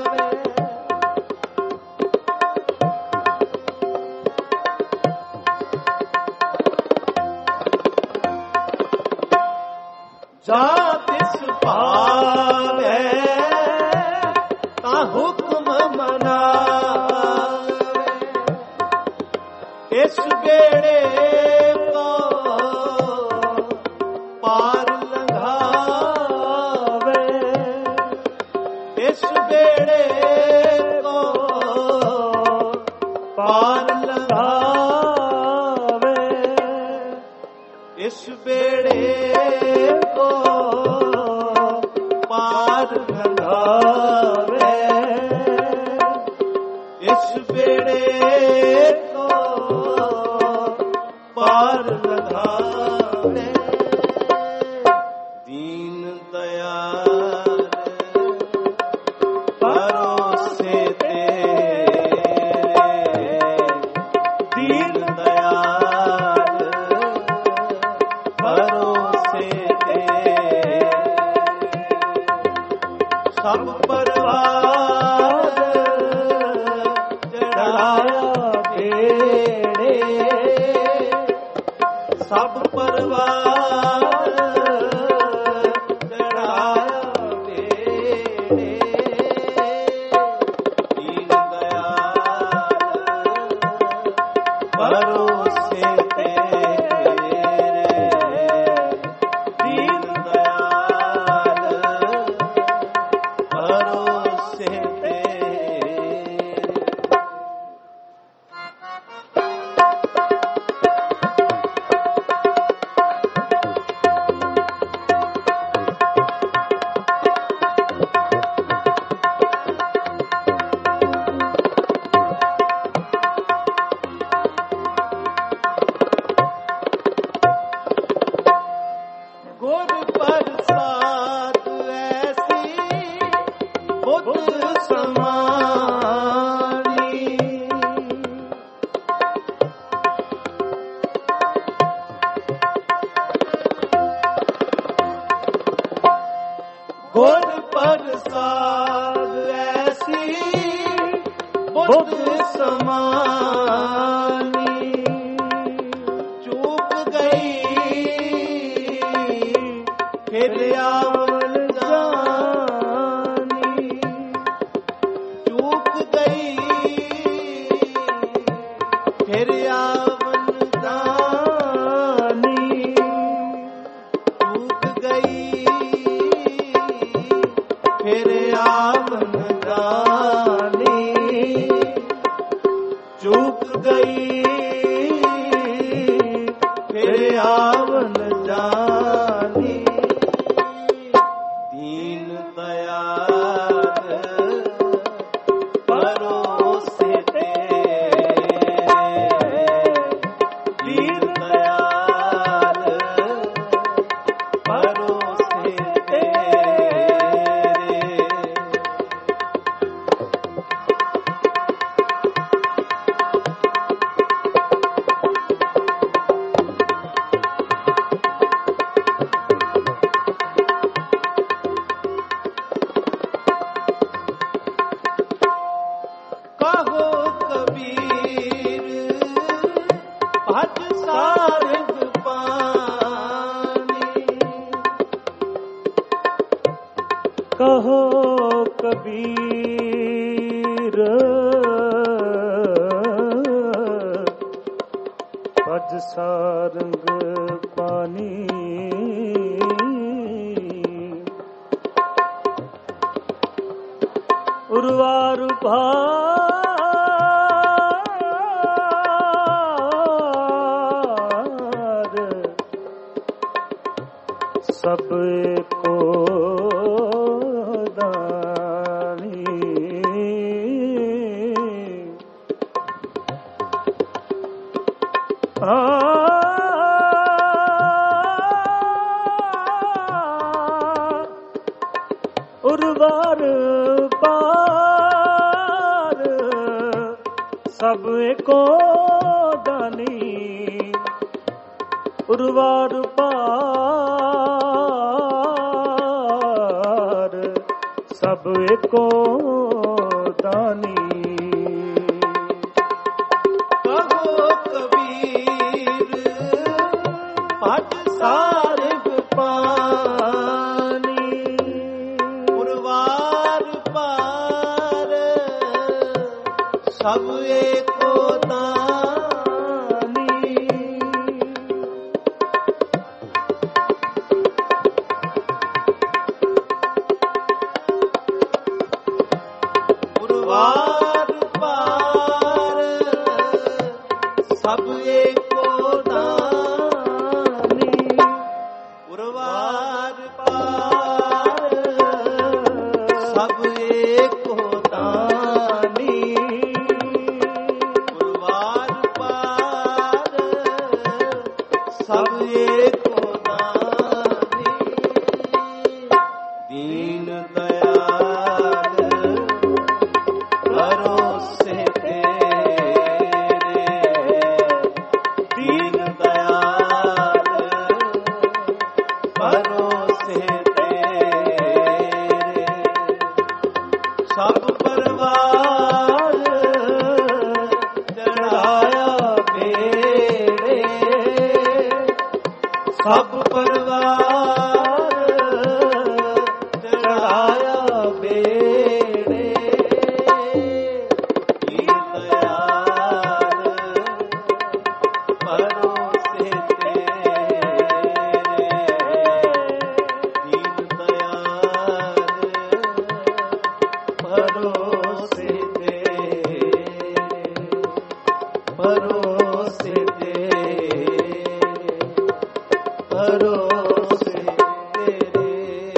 जातिस पहाड़े ता हुक्म मनावे, इस बेड़े को पार लंघावे, इस बेड़े को पार लंघावे, इस बेड़े को पार लंघावे, इस बेड़े को पार लंघावे। दीन दयाल भरोसे तेरे, दीन दयाल भरोसे तेरे, सब परवार चढ़ाया बेड़े, सब परवार चढ़ाया बेड़े। दीन दयाल भरोसे तेरे, दीन दयाल भरोसे तेरे। गुर प्रसाद ऐसी बुद्ध समानी, गुर प्रसाद ऐसी बुद्ध समानी, चूक गई फिर आवल जानी, चूक गई फिर आवल जानी, चूक गई फिर आवल जानी, चूक गई फिर आवल जानी। दीन दयाल भरोसे तेरे, दीन दयाल भरोसे तेरे। कहो कबीर भज सारंग पानी, कहो कबीर भज सारंग पानी, उर्वार भार सब को दानी, उर्वार पार सब को दानी, उर्वार पार सब को दानी। कहो कबीर भज सारंग पानी, उर्वार पार सब एको दानी, भरोसे तेरे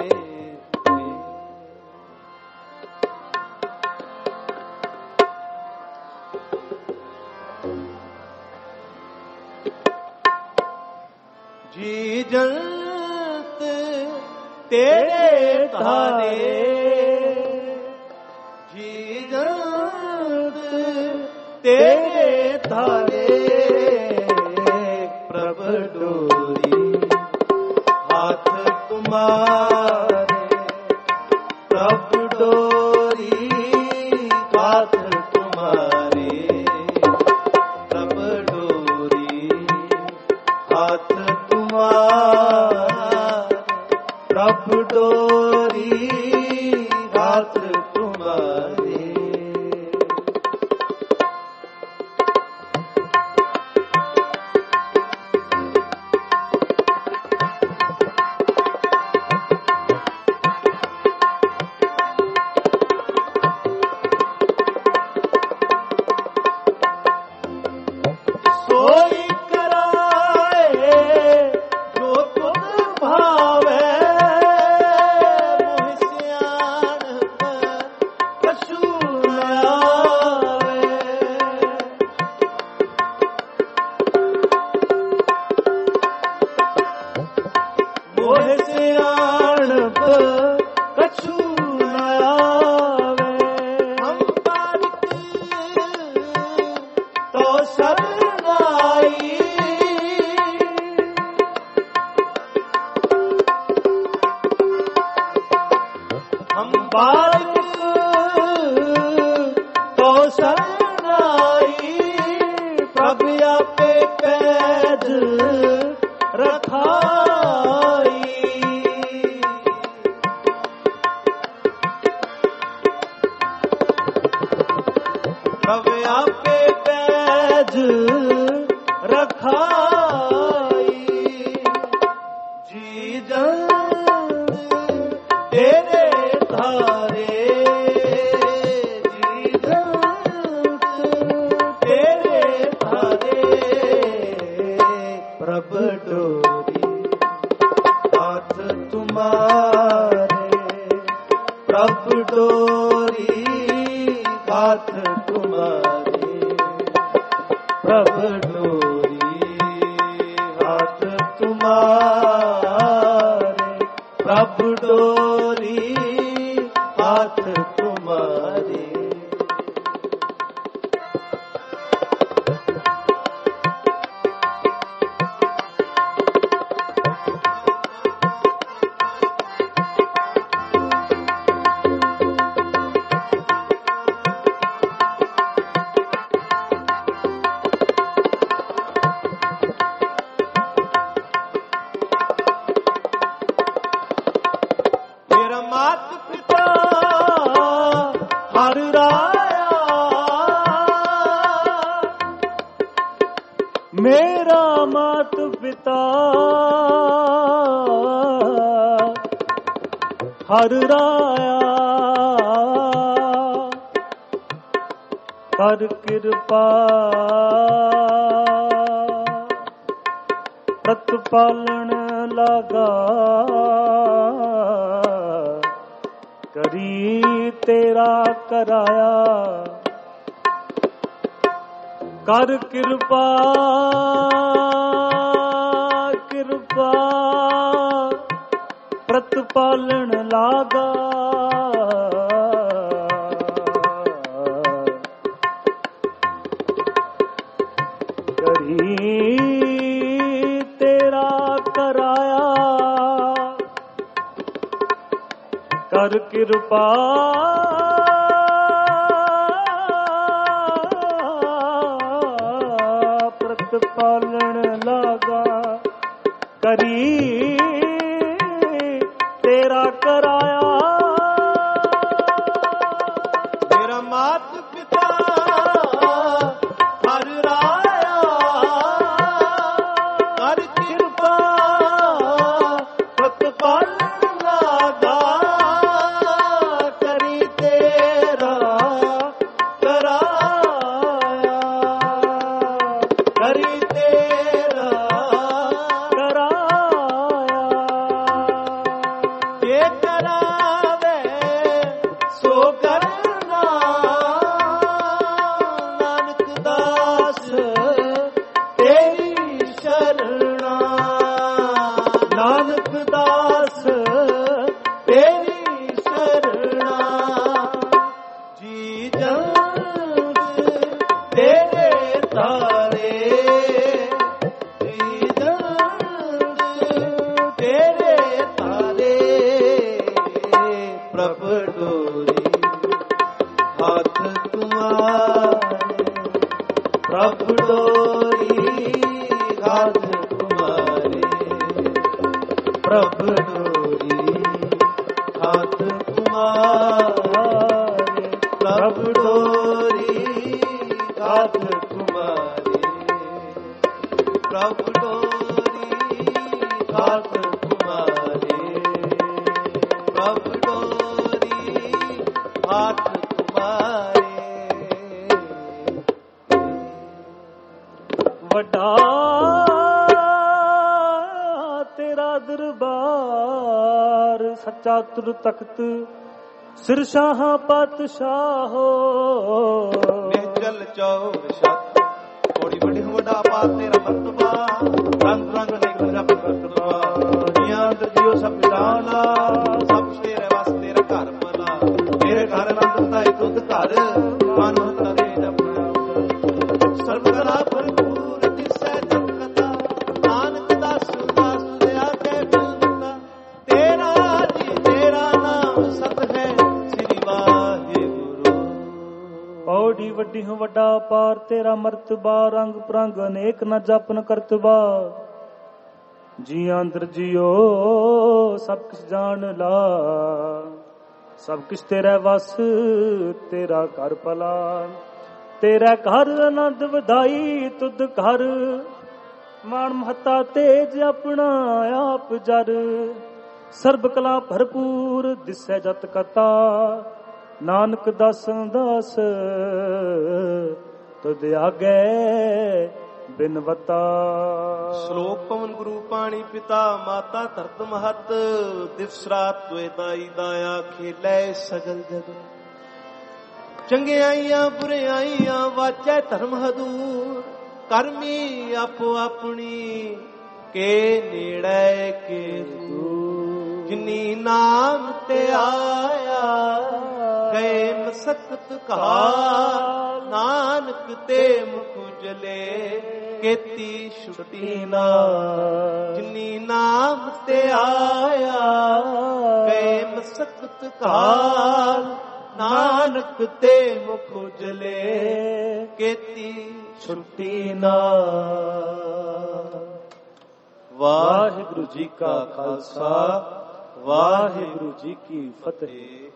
जी जंत तेरे धारे जी जंत तेरे धारे प्रभ डोरी हाथ तुम्हारे प्रभ डोरी हाथ तुम्हारे प्रभ डोरी हाथ तुम्हारे प्रभ डोरी हाथ तुम्हारे सोई कराए जो तुम भावे मोह सियाण कछु न आवे मोह सियाण कछु न आवे हम बारिक तो शरणाई हम बारिक तो शरणाई प्रभु आपे पैज रखाई प्रभु आपे पैज रखाई जी जंत तेरे धारे जी जंत तेरे धारे प्रभ डोरी हाथ तुम्हारे प्रभ डोरी हाथ तुम्हारे प्रभ डोरी हाथ तुम्हारे प्रभ डोरी हाथ तुम्हारे मेरा मात पिता हर राया मेरा मात पिता हर राया कर कृपा प्रतिपालन लगा करी तेरा कराया कर कृपा कृपा प्रतिपालन लागा करी तेरा कराया कर कृपा प्रतिपालन लागा करी तेरा कराया मेरा मात पिता हर राया कर कृपा प्रतिपालन लागा करी तेरा कराया ਤਾਰੇ ਤੇਰੇ ਤਾਰੇ ਪ੍ਰਭ ਡੋਰੀ ਹੱਥ ਤੁਮਾਰੇ ਪ੍ਰਭ ਡੋਰੀ ਹੱਥ ਤੁਮਾਰੇ ਪ੍ਰਭ ਡੋਰੀ ਹੱਥ ਤੁਮਾਰੇ ਪ੍ਰਭ ਡੋਰੀ ਹੱਥ ਤੁਮਾਰੇ ਪ੍ਰਭ ਡੋਰੀ ਹੱਥ ਤੁਮਾਰੇ ਪ੍ਰਭ ਡੋਰੀ ਹੱਥ ਤੁਮਾਰੇ ਵੱਡਾ ਤੇਰਾ ਦਰਬਾਰ ਸੱਚਾ ਤੁਰ ਤਖਤ ਸਿਰ ਸ਼ਾਹਾਂ ਪਾਤਸ਼ਾਹੋ ਨਿਹਚਲ ਚੌਰ ਛੱਤ ਥੋੜੀ ਵੱਡੀ ਵੱਡਾ ਪਾਤ ਤੇਰਾ ਮਰਤਬਾ ਰੰਗ ਰੰਗ ਅਨੇਕ ਜਪ ਕਰਤਬਾ ਦੁਨੀਆ ਅੰਦਰ ਜਿਉ ਸਭ ਜਾਣਾ ਸਭ ਤੇਰੇ ਵਾਸਤੇ ਤੇਰਾ ਘਰ ਮਲਾ ਤੇਰੇ ਘਰ ਅੰਦਰ ਦਾ ਦੁੱਧ ਘਰ ਮਨ ਤਰੇ ਜਪਣਾ ਸਰਬ ਕਲਾ ਭਰਪੂਰ ਦਿਸੈ ਜਪ ਕਥਾ ਨਾਨਕ ਦਾਸ ਦਾਸ ਦਿਆ ਕੇ ਬਿਲਤਾ ਤੇਰਾ ਜੀ ਤੇਰਾ ਨਾਮ ਸਤ ਹੈ ਸ੍ਰੀ ਵਾਹਿਗੁਰੂ ਪੌੜੀ ਵੱਡੀ ਹੋ ਵੱਡਾ ਪਾਰ ਤੇਰਾ ਮਰਤਬਾ ਰੰਗ ਪ੍ਰੰਗ ਅਨੇਕ ਨ ਜਪਨ ਕਰਤਬਾ ਜੀ ਅੰਦਰ ਜਿਉ ਸਭ ਕਿਛ ਜਾਣ ਲਾ ਸਭ ਕਿਛ ਤੇਰਾ ਵਸ ਤੇਰਾ ਘਰ ਭਲਾ ਤੇਰਾ ਘਰ ਆਨੰਦ ਵਧਾਈ ਤੁਧ ਘਰ ਮਾਣ ਮਹਤਾ ਤੇਜ ਆਪਣਾ ਆਪ ਜਰ ਸਰਬ ਕਲਾ ਭਰਪੂਰ ਦਿਸੈ ਜਤ ਕਤਾ ਨਾਨਕ ਦਾਸਾਂ ਦਾਸ ਤੁਧ ਆਗੇ ਬਿਨਵਤਾ ਸ਼ਲੋਕ ਪਵਨ ਗੁਰੂ ਪਾਣੀ ਪਿਤਾ ਮਾਤਾ ਧਰਤ ਮਹਤ ਦਿਵਸ ਰਾਤ ਤੋਏ ਦਾਈ ਦਾਇਆ ਖੇਲੇ ਸਗਲ ਜਗ ਚੰਗਿਆਈਆਂ ਬੁਰਿਆਈਆਂ ਵਾਚੈ ਧਰਮ ਹਦੂਰ ਕਰਮੀ ਆਪੋ ਆਪਣੀ ਕੇ ਨੇੜੇ ਕੇ ਦੂਰ ਜਿਨੀ ਨਾਮ ਤੇ ਆਇਆ ਗਏ ਮਸਕਤ ਕਾਲ ਨਾਨਕ ਤੇ ਮੁਖ ਉਜਲੇ ਕੀਤੀ ਛੁੱਟੀ ਨਾ ਜਿਨੀ ਨਾਮ ਤੇ ਆਇਆ ਗਏ ਮਸਕਤ ਕਾਲ ਨਾਨਕ ਤੇ ਮੁਖ ਉਜਲੇ ਕੀਤੀ ਛੁੱਟੀ ਨਾ ਵਾਹਿਗੁਰੂ ਜੀ ਕਾ ਖਾਲਸਾ ਵਾਹਿਗੁਰੂ ਜੀ ਕੀ ਫਤਿਹ।